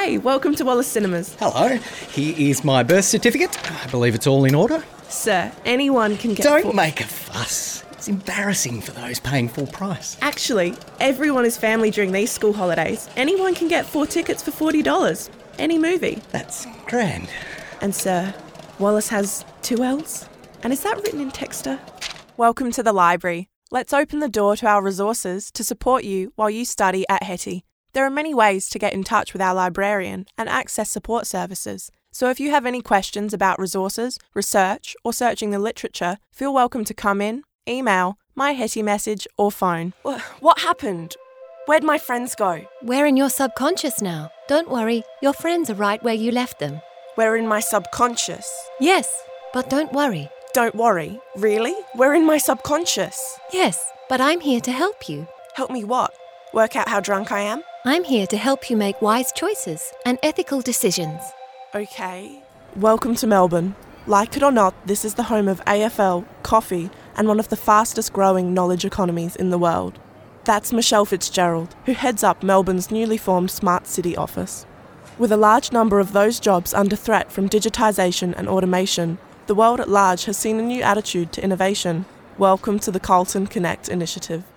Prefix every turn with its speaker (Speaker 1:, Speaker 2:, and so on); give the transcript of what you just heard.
Speaker 1: Hey, welcome to Wallace Cinemas.
Speaker 2: Hello, here is my birth certificate. I believe it's all in order.
Speaker 1: Sir, anyone can get...
Speaker 2: Don't make a fuss. It's embarrassing for those paying full price.
Speaker 1: Actually, everyone is family during these school holidays. Anyone can get 4 tickets for $40. Any movie.
Speaker 2: That's grand.
Speaker 1: And sir, Wallace has 2 L's? And is that written in Texter? Welcome to the library. Let's open the door to our resources to support you while you study at Hetty. There are many ways to get in touch with our librarian and access support services. So if you have any questions about resources, research, or searching the literature, feel welcome to come in, email, my Hetty message, or phone. What happened? Where'd my friends go?
Speaker 3: We're in your subconscious now. Don't worry, your friends are right where you left them.
Speaker 1: We're in my subconscious.
Speaker 3: Yes, but don't worry.
Speaker 1: Don't worry. Really? We're in my subconscious.
Speaker 3: Yes, but I'm here to help you.
Speaker 1: Help me what? Work out how drunk I am?
Speaker 3: I'm here to help you make wise choices and ethical decisions.
Speaker 1: Okay. Welcome to Melbourne. Like it or not, this is the home of AFL, coffee, and one of the fastest growing knowledge economies in the world. That's Michelle Fitzgerald, who heads up Melbourne's newly formed Smart City office. With a large number of those jobs under threat from digitisation and automation, the world at large has seen a new attitude to innovation. Welcome to the Carlton Connect initiative.